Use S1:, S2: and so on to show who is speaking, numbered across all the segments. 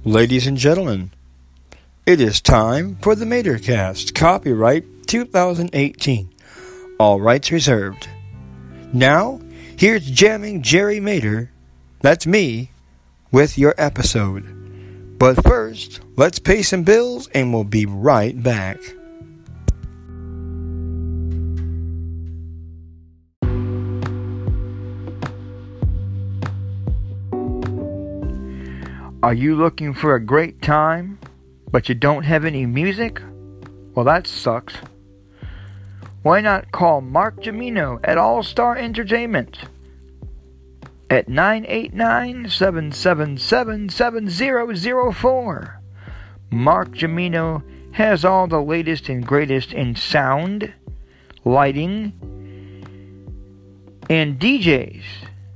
S1: Ladies and gentlemen, it is time for the Matercast, copyright 2018, all rights reserved. Now, here's Jamming Jerry Mater, that's me, with your episode. But first, let's pay some bills and we'll be right back. Are you looking for a great time, but you don't have any music? Well, that sucks. Why not call Mark Jimino at All Star Entertainment at 989-777-7004. Mark Jimino has all the latest and greatest in sound, lighting, and DJs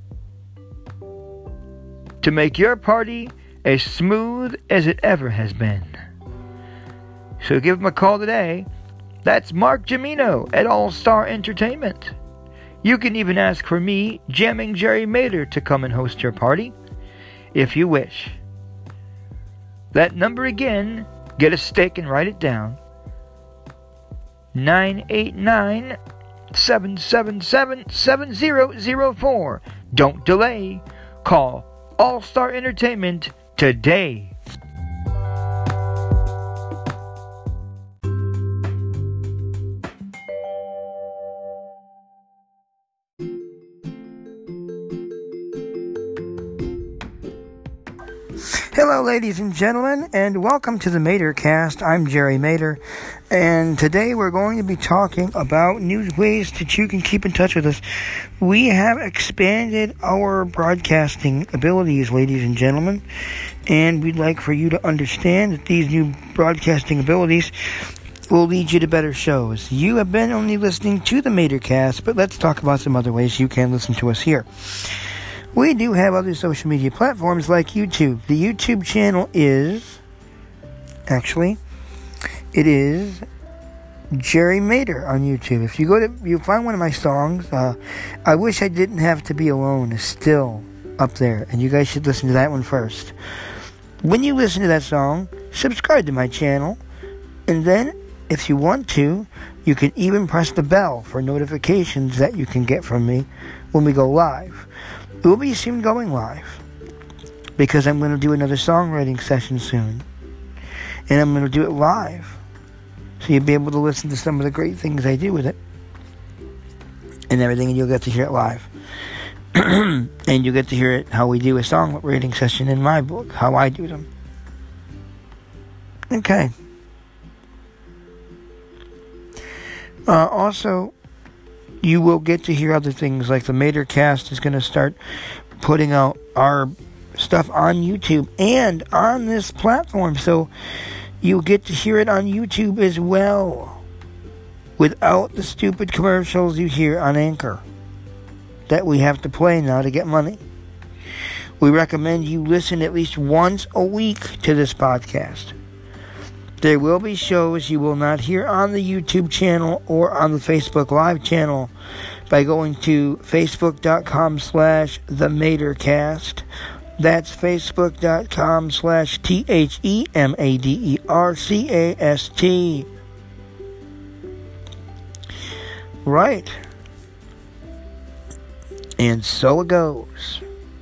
S1: to make your party as smooth as it ever has been. So give him a call today. That's Mark Jimino at All Star Entertainment. You can even ask for me, Jamming Jerry Mater, to come and host your party, if you wish. That number again, get a stick and write it down. 989-777-7004. Don't delay. Call All Star Entertainment today. Hello, ladies and gentlemen, and welcome to the Matercast. I'm Jerry Mater, and today we're going to be talking about new ways that you can keep in touch with us. We have expanded our broadcasting abilities, ladies and gentlemen, and we'd like for you to understand that these new broadcasting abilities will lead you to better shows. You have been only listening to the Matercast, but let's talk about some other ways you can listen to us here. We do have other social media platforms like YouTube. The YouTube channel is, it is Jerry Mater on YouTube. If you you find one of my songs, I Wish I Didn't Have to Be Alone is still up there, and you guys should listen to that one first. When you listen to that song, subscribe to my channel, and then, if you want to, you can even press the bell for notifications that you can get from me when we go live. We'll be soon going live because I'm going to do another songwriting session soon, and I'm going to do it live, so you'll be able to listen to some of the great things I do with it and everything, and you'll get to hear it live. And you'll get to hear it how we do a songwriting session in my book, how I do them. Okay. Also, you will get to hear other things, like the Matercast is going to start putting out our stuff on YouTube and on this platform, so you'll get to hear it on YouTube as well, without the stupid commercials you hear on Anchor that we have to play now to get money. We recommend you listen at least once a week to this podcast. There will be shows you will not hear on the YouTube channel or on the Facebook Live channel by going to facebook.com/The Matercast. That's facebook.com/THEMADERCAST. Right. And so it goes.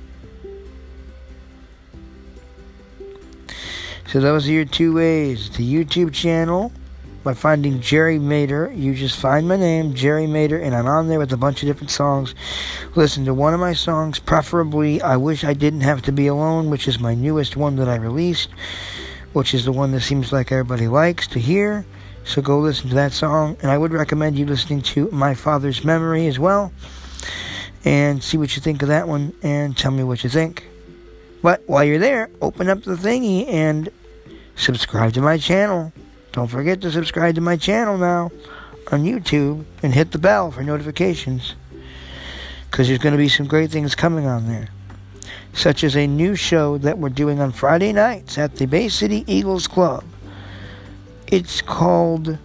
S1: So those are your two ways. The YouTube channel, by finding Jerry Mater. You just find my name, Jerry Mater, and I'm on there with a bunch of different songs. Listen to one of my songs, preferably I Wish I Didn't Have to Be Alone, which is my newest one that I released, which is the one that seems like everybody likes to hear. So go listen to that song. And I would recommend you listening to My Father's Memory as well, and see what you think of that one, and tell me what you think. But while you're there, open up the thingy and subscribe to my channel. Don't forget to subscribe to my channel now on YouTube and hit the bell for notifications, because there's going to be some great things coming on there, such as a new show that we're doing on Friday nights at the Bay City Eagles Club. It's called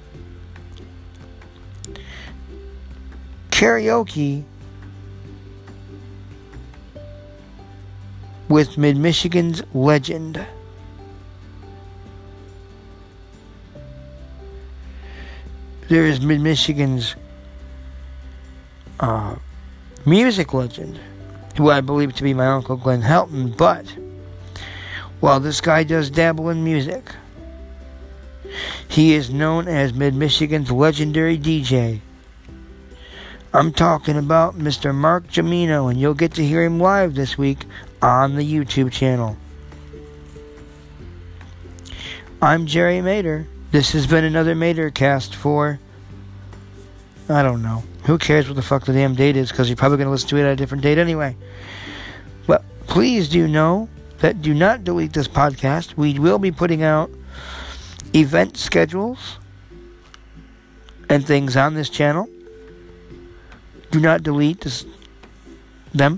S1: Karaoke with Mid-Michigan's Legend. there is Mid-Michigan's music legend, who I believe to be my Uncle Glenn Helton, but while this guy does dabble in music, he is known as Mid-Michigan's legendary DJ. I'm talking about Mr. Mark Jimeno, and you'll get to hear him live this week on the YouTube channel. I'm Jerry Mader. This has been another Madercast for, I don't know. Who cares what the fuck the damn date is, because you're probably going to listen to it at a different date anyway. But please do know that do not delete this podcast. We will be putting out event schedules and things on this channel. Do not delete them.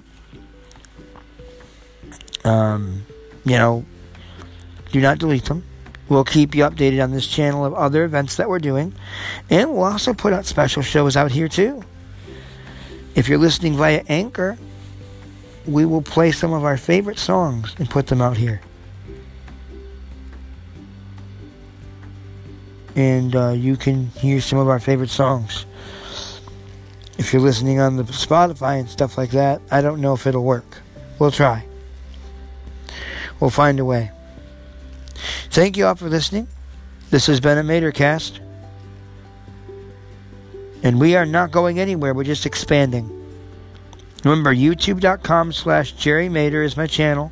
S1: Do not delete them. We'll keep you updated on this channel of other events that we're doing. And we'll also put out special shows out here too. If you're listening via Anchor, we will play some of our favorite songs and put them out here. And you can hear some of our favorite songs. If you're listening on the Spotify and stuff like that, I don't know if it'll work. We'll try. We'll find a way. Thank you all for listening. This has been a Madercast. And we are not going anywhere. We're just expanding. Remember, youtube.com/Jerry Mader is my channel.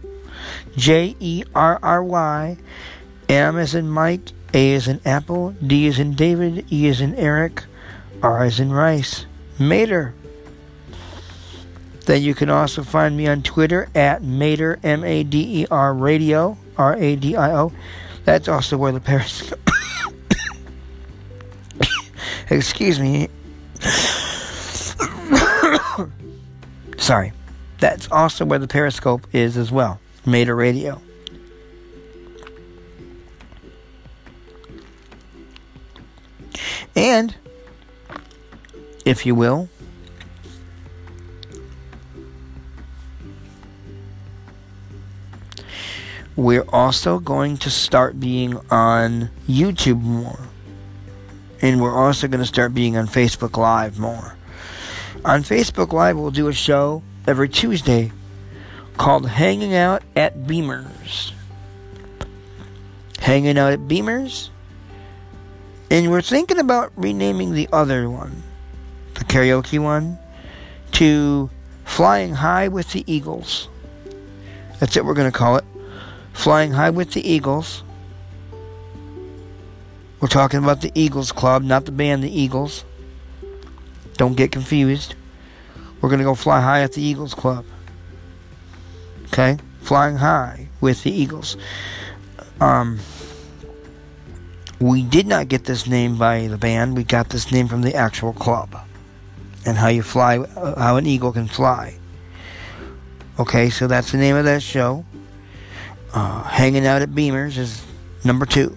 S1: Jerry. M as in Mike. A as in Apple. D as in David. E as in Eric. R as in Rice. Mader. Then you can also find me on Twitter at Mader, M-A-D-E-R Radio, R-A-D-I-O. That's also where the Periscope... Excuse me. Sorry. That's also where the Periscope is as well. Mader Radio. And, if you will, we're also going to start being on YouTube more. And we're also going to start being on Facebook Live more. On Facebook Live, we'll do a show every Tuesday called Hanging Out at Beamer's. Hanging Out at Beamer's. And we're thinking about renaming the other one, the karaoke one, to Flying High with the Eagles. That's what we're going to call it. Flying High with the Eagles. We're talking about the Eagles Club, not the band The Eagles. Don't get confused. We're going to go fly high at the Eagles Club. Okay? Flying High with the Eagles. We did not get this name by the band. We got this name from the actual club. And how you fly, how an eagle can fly. Okay, so that's the name of that show. Hanging Out at Beamer's is number 2.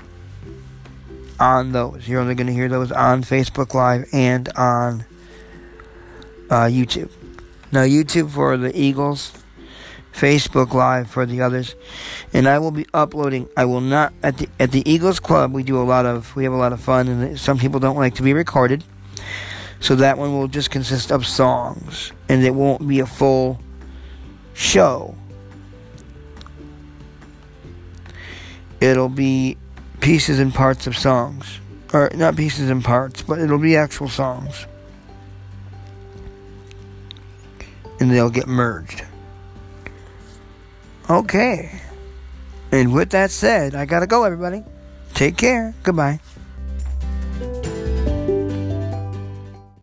S1: On those. You're only going to hear those on Facebook Live and on YouTube. Now, YouTube for the Eagles, Facebook Live for the others, and I will be uploading. I will not at the Eagles Club. We have a lot of fun, and some people don't like to be recorded, so that one will just consist of songs, and it won't be a full show. It'll be pieces and parts of songs, or not pieces and parts, but it'll be actual songs, and they'll get merged. Okay. And with that said, I gotta go, everybody. Take care. Goodbye.